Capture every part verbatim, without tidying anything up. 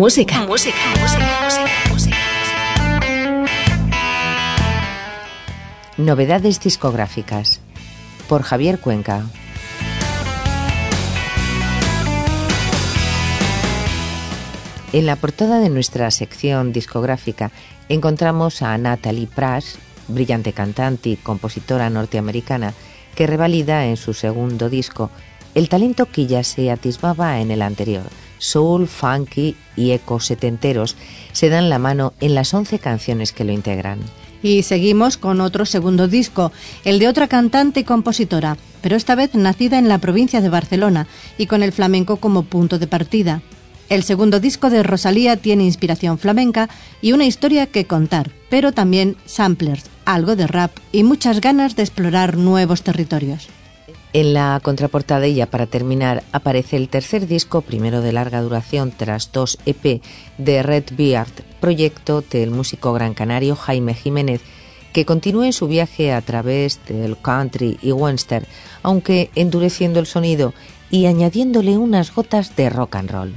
Música. Música, música, música, música. Novedades discográficas por Javier Cuenca. En la portada de nuestra sección discográfica encontramos a Natalie Prash, brillante cantante y compositora norteamericana, que revalida en su segundo disco el talento que ya se atisbaba en el anterior. Soul, funky y ecos setenteros se dan la mano en las once canciones que lo integran. Y seguimos con otro segundo disco, el de otra cantante y compositora, pero esta vez nacida en la provincia de Barcelona y con el flamenco como punto de partida. El segundo disco de Rosalía tiene inspiración flamenca y una historia que contar, pero también samplers, algo de rap y muchas ganas de explorar nuevos territorios. En la contraportada, y ya para terminar, aparece el tercer disco, primero de larga duración tras dos E P, de Red Beard, proyecto del músico gran canario Jaime Jiménez, que continúa en su viaje a través del country y western, aunque endureciendo el sonido y añadiéndole unas gotas de rock and roll.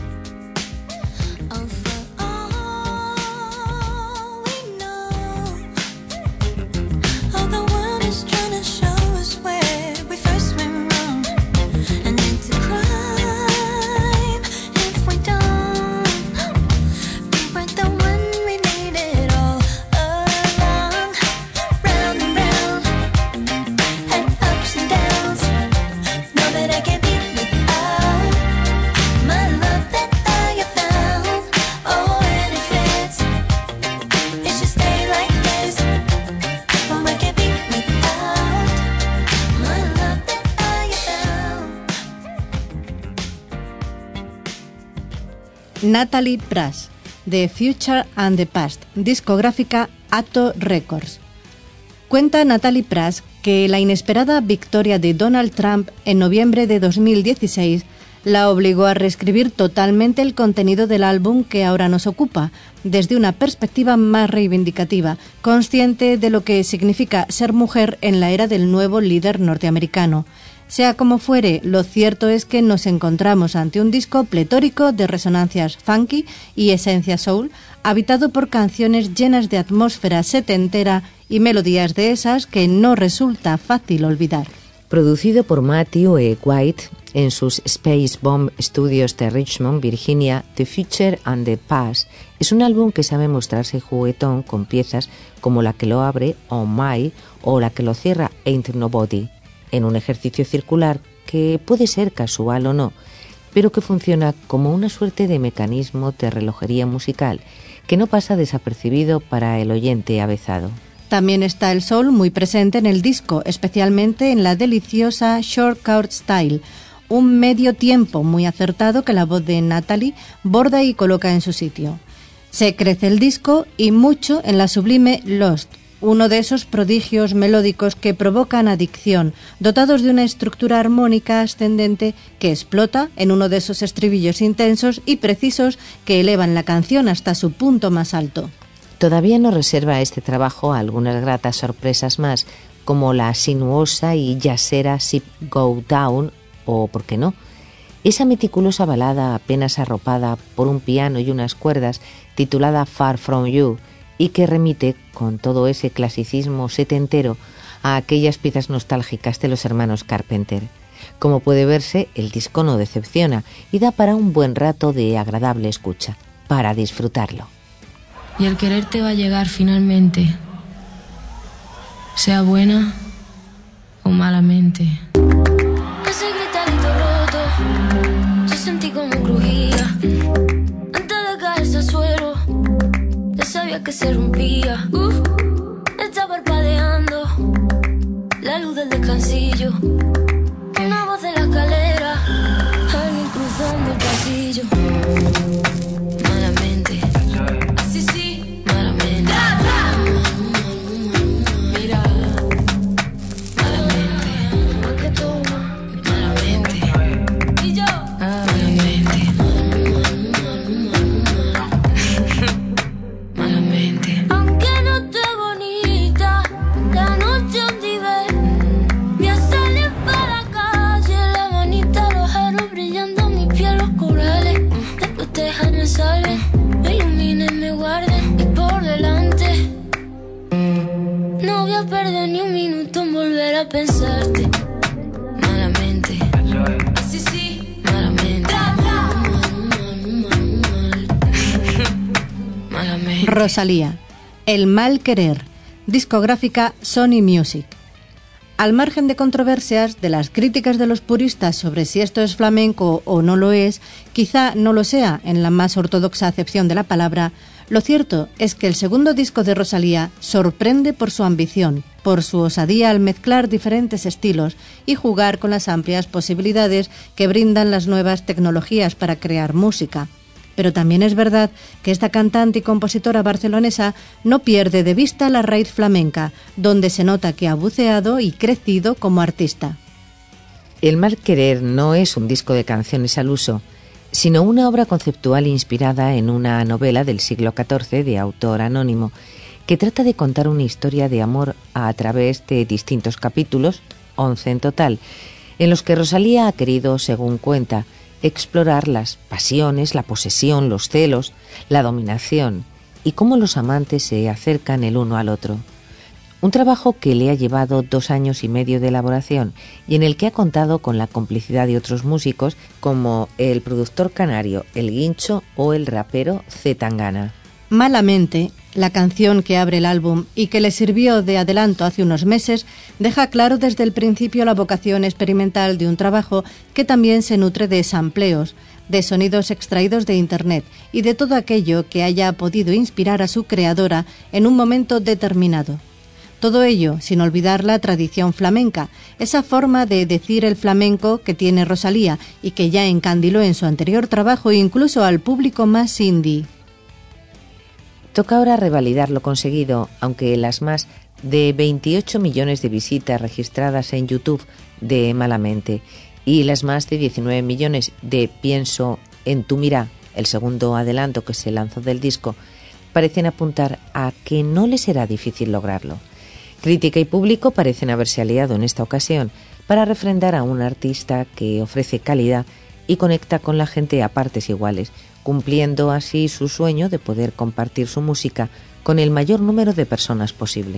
Natalie Prash, The Future and the Past, discográfica Atto Records. Cuenta Natalie Prash que la inesperada victoria de Donald Trump en noviembre de dos mil dieciséis la obligó a reescribir totalmente el contenido del álbum que ahora nos ocupa, desde una perspectiva más reivindicativa, consciente de lo que significa ser mujer en la era del nuevo líder norteamericano. Sea como fuere, lo cierto es que nos encontramos ante un disco pletórico de resonancias funky y esencia soul, habitado por canciones llenas de atmósfera setentera y melodías de esas que no resulta fácil olvidar. Producido por Matthew E. White en sus Space Bomb Studios de Richmond, Virginia, The Future and the Past es un álbum que sabe mostrarse juguetón con piezas como la que lo abre, Oh My, o la que lo cierra, Ain't Nobody, en un ejercicio circular que puede ser casual o no, pero que funciona como una suerte de mecanismo de relojería musical que no pasa desapercibido para el oyente avezado. También está el soul muy presente en el disco, especialmente en la deliciosa Shortcut Style, un medio tiempo muy acertado que la voz de Natalie borda y coloca en su sitio. Se crece el disco y mucho en la sublime Lost, uno de esos prodigios melódicos que provocan adicción, dotados de una estructura armónica ascendente que explota en uno de esos estribillos intensos y precisos que elevan la canción hasta su punto más alto. Todavía nos reserva este trabajo algunas gratas sorpresas más, como la sinuosa y jazzera Ship Go Down, o, ¿por qué no?, esa meticulosa balada apenas arropada por un piano y unas cuerdas titulada Far From You, y que remite, con todo ese clasicismo setentero, a aquellas piezas nostálgicas de los hermanos Carpenter. Como puede verse, el disco no decepciona y da para un buen rato de agradable escucha, para disfrutarlo. Y el quererte va a llegar finalmente, sea buena o malamente. Ese gritarito roto, yo sentí como crujía, antes de caerse al suelo, ya sabía que se rompía. Uh, está parpadeando la luz del descansillo, una voz de la escalera, alguien cruzando el pasillo. Malamente, así sí, malamente. Mira, malamente, más que todo, malamente. Y yo, malamente, malamente. Aunque no Rosalía, El mal querer, discográfica Sony Music. Al margen de controversias, de las críticas de los puristas sobre si esto es flamenco o no lo es, quizá no lo sea en la más ortodoxa acepción de la palabra, lo cierto es que el segundo disco de Rosalía sorprende por su ambición, por su osadía al mezclar diferentes estilos y jugar con las amplias posibilidades que brindan las nuevas tecnologías para crear música. Pero también es verdad que esta cantante y compositora barcelonesa no pierde de vista la raíz flamenca, donde se nota que ha buceado y crecido como artista. El mal querer no es un disco de canciones al uso, sino una obra conceptual inspirada en una novela del siglo catorce de autor anónimo, que trata de contar una historia de amor a través de distintos capítulos, once en total, en los que Rosalía ha querido, según cuenta, explorar las pasiones, la posesión, los celos, la dominación y cómo los amantes se acercan el uno al otro. Un trabajo que le ha llevado dos años y medio de elaboración y en el que ha contado con la complicidad de otros músicos como el productor canario El Guincho o el rapero C. Tangana. Malamente, la canción que abre el álbum y que le sirvió de adelanto hace unos meses, deja claro desde el principio la vocación experimental de un trabajo que también se nutre de sampleos, de sonidos extraídos de Internet y de todo aquello que haya podido inspirar a su creadora en un momento determinado. Todo ello sin olvidar la tradición flamenca, esa forma de decir el flamenco que tiene Rosalía y que ya encandiló en su anterior trabajo incluso al público más indie. Toca ahora revalidar lo conseguido, aunque las más de veintiocho millones de visitas registradas en YouTube de Malamente y las más de diecinueve millones de Pienso en tu mirá, el segundo adelanto que se lanzó del disco, parecen apuntar a que no le será difícil lograrlo. Crítica y público parecen haberse aliado en esta ocasión para refrendar a un artista que ofrece calidad y conecta con la gente a partes iguales, cumpliendo así su sueño de poder compartir su música con el mayor número de personas posible.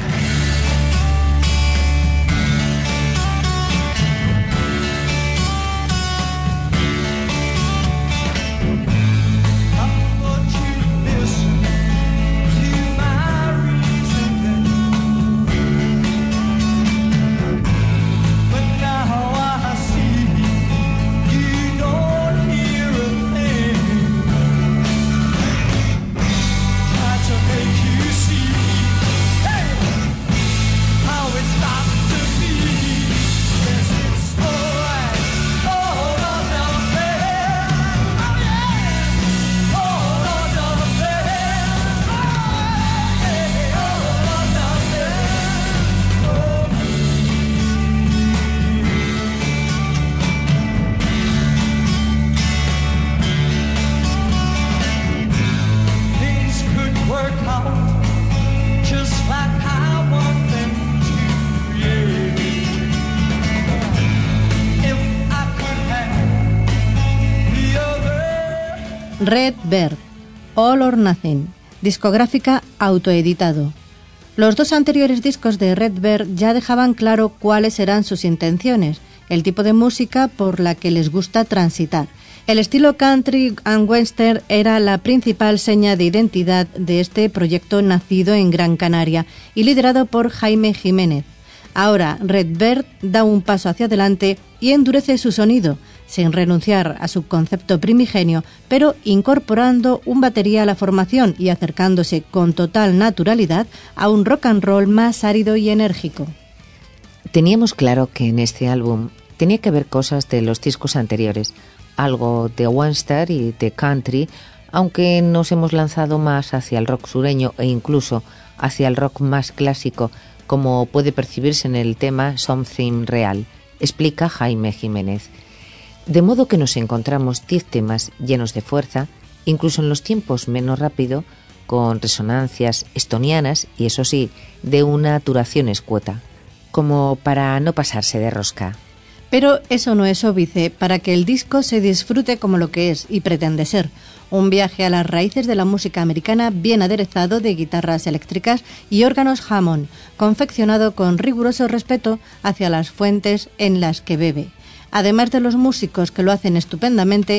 Redbird, All or Nothing, discográfica autoeditado. Los dos anteriores discos de Redbird ya dejaban claro cuáles eran sus intenciones, el tipo de música por la que les gusta transitar. El estilo country and western era la principal seña de identidad de este proyecto nacido en Gran Canaria y liderado por Jaime Jiménez. Ahora Redbird da un paso hacia adelante y endurece su sonido, sin renunciar a su concepto primigenio, pero incorporando un batería a la formación y acercándose con total naturalidad a un rock and roll más árido y enérgico. Teníamos claro que en este álbum tenía que haber cosas de los discos anteriores, algo de western y de country, aunque nos hemos lanzado más hacia el rock sureño e incluso hacia el rock más clásico, como puede percibirse en el tema Something Real, explica Jaime Jiménez. De modo que nos encontramos diez temas llenos de fuerza, incluso en los tiempos menos rápido, con resonancias estonianas y, eso sí, de una duración escueta, como para no pasarse de rosca. Pero eso no es óbice para que el disco se disfrute como lo que es y pretende ser, un viaje a las raíces de la música americana bien aderezado de guitarras eléctricas y órganos Hammond, confeccionado con riguroso respeto hacia las fuentes en las que bebe. Además de los músicos que lo hacen estupendamente,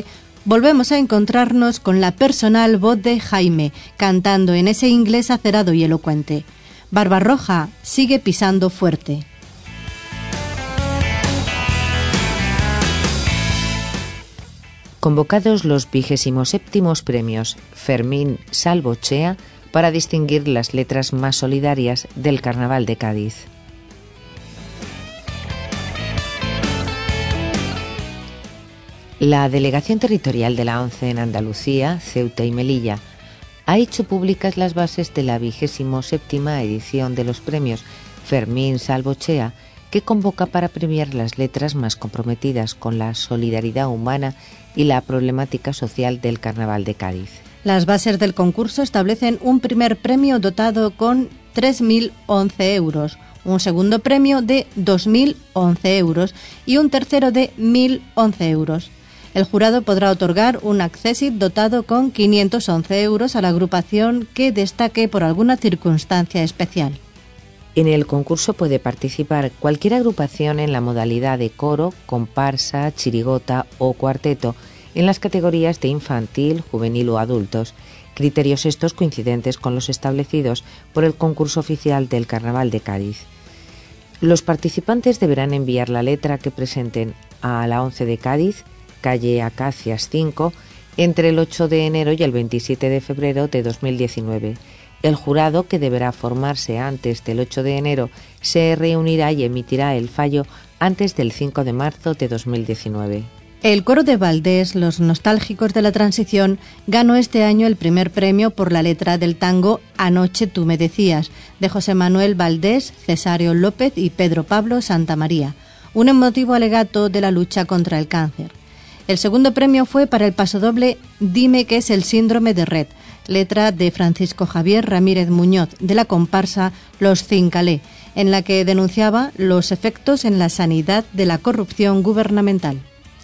volvemos a encontrarnos con la personal voz de Jaime, cantando en ese inglés acerado y elocuente. Barbarroja sigue pisando fuerte. Convocados los vigésimos séptimos premios Fermín Salvochea para distinguir las letras más solidarias del Carnaval de Cádiz. La Delegación Territorial de la ONCE en Andalucía, Ceuta y Melilla ha hecho públicas las bases de la vigésimo séptima edición de los premios Fermín Salvochea, que convoca para premiar las letras más comprometidas con la solidaridad humana y la problemática social del Carnaval de Cádiz. Las bases del concurso establecen un primer premio dotado con tres mil once euros, un segundo premio de dos mil once euros y un tercero de mil once euros. El jurado podrá otorgar un accessit dotado con quinientos once euros a la agrupación que destaque por alguna circunstancia especial. En el concurso puede participar cualquier agrupación en la modalidad de coro, comparsa, chirigota o cuarteto, en las categorías de infantil, juvenil o adultos, criterios estos coincidentes con los establecidos por el concurso oficial del Carnaval de Cádiz. Los participantes deberán enviar la letra que presenten a la ONCE de Cádiz, calle Acacias cinco, entre el ocho de enero y el veintisiete de febrero de dos mil diecinueve. El jurado, que deberá formarse antes del ocho de enero, se reunirá y emitirá el fallo antes del cinco de marzo de dos mil diecinueve. El coro de Valdés, Los Nostálgicos de la Transición, ganó este año el primer premio por la letra del tango Anoche tú me decías, de José Manuel Valdés, Cesario López y Pedro Pablo Santamaría, un emotivo alegato de la lucha contra el cáncer. El segundo premio fue para el pasodoble Dime qué es el síndrome de Rett, letra de Francisco Javier Ramírez Muñoz, de la comparsa Los Cincalé, en la que denunciaba los efectos en la sanidad de la corrupción gubernamental.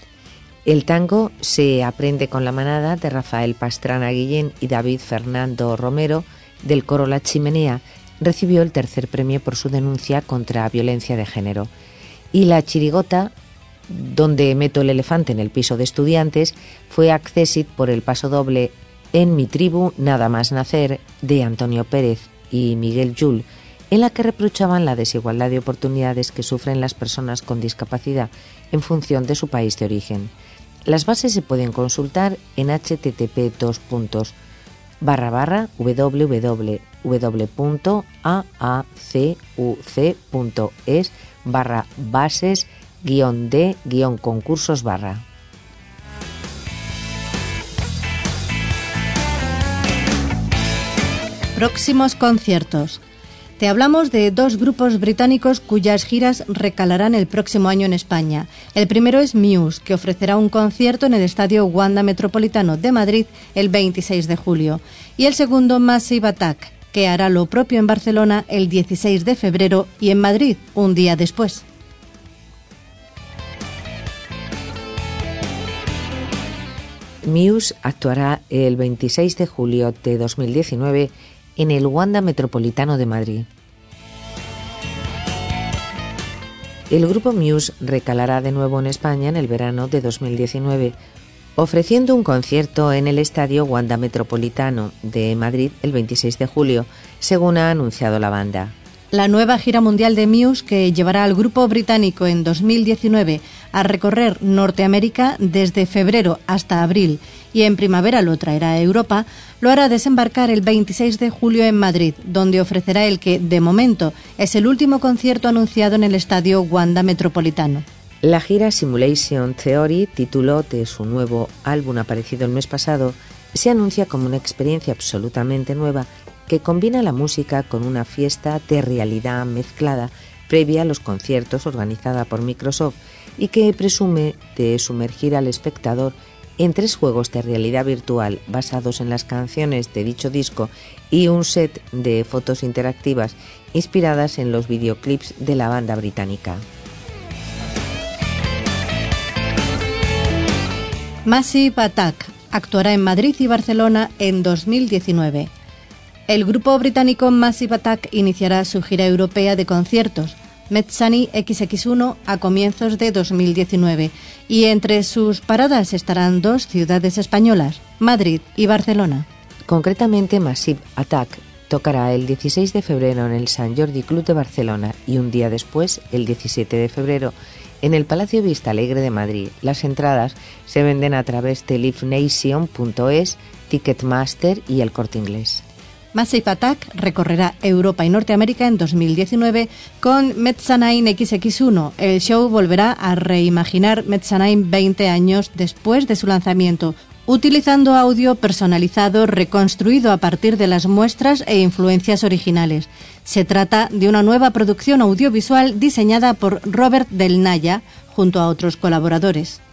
El tango Se aprende con la manada, de Rafael Pastrana Guillén y David Fernando Romero, del coro La Chimenea, recibió el tercer premio por su denuncia contra violencia de género. Y la chirigota, Donde meto el elefante en el piso de estudiantes, fue accessit por el pasodoble En mi tribu nada más nacer, de Antonio Pérez y Miguel Yul, en la que reprochaban la desigualdad de oportunidades que sufren las personas con discapacidad en función de su país de origen. Las bases se pueden consultar en http dos puntos barra barra www.aacuc.es barra bases guión de guión concursos barra. Próximos conciertos. Te hablamos de dos grupos británicos cuyas giras recalarán el próximo año en España. El primero es Muse, que ofrecerá un concierto en el Estadio Wanda Metropolitano de Madrid el veintiséis de julio. Y el segundo, Massive Attack, que hará lo propio en Barcelona el dieciséis de febrero y en Madrid un día después. Muse actuará el veintiséis de julio de dos mil diecinueve en el Wanda Metropolitano de Madrid. El grupo Muse recalará de nuevo en España en el verano de dos mil diecinueve, ofreciendo un concierto en el Estadio Wanda Metropolitano de Madrid el veintiséis de julio, según ha anunciado la banda. La nueva gira mundial de Muse, que llevará al grupo británico en dos mil diecinueve a recorrer Norteamérica desde febrero hasta abril y en primavera lo traerá a Europa, lo hará desembarcar el veintiséis de julio en Madrid, donde ofrecerá el que, de momento, es el último concierto anunciado en el Estadio Wanda Metropolitano. La gira Simulation Theory, título de su nuevo álbum aparecido el mes pasado, se anuncia como una experiencia absolutamente nueva que combina la música con una fiesta de realidad mezclada previa a los conciertos organizada por Microsoft y que presume de sumergir al espectador en tres juegos de realidad virtual basados en las canciones de dicho disco y un set de fotos interactivas inspiradas en los videoclips de la banda británica. Massive Attack actuará en Madrid y Barcelona en dos mil diecinueve. El grupo británico Massive Attack iniciará su gira europea de conciertos. Mezzanine equis equis uno a comienzos de dos mil diecinueve, y entre sus paradas estarán dos ciudades españolas, Madrid y Barcelona. Concretamente, Massive Attack tocará el dieciséis de febrero en el Sant Jordi Club de Barcelona y un día después, el diecisiete de febrero, en el Palacio Vista Alegre de Madrid. Las entradas se venden a través de live nation punto es, Ticketmaster y El Corte Inglés. Massive Attack recorrerá Europa y Norteamérica en dos mil diecinueve con Mezzanine equis equis uno. El show volverá a reimaginar Mezzanine veinte años después de su lanzamiento, utilizando audio personalizado reconstruido a partir de las muestras e influencias originales. Se trata de una nueva producción audiovisual diseñada por Robert Del Naya junto a otros colaboradores.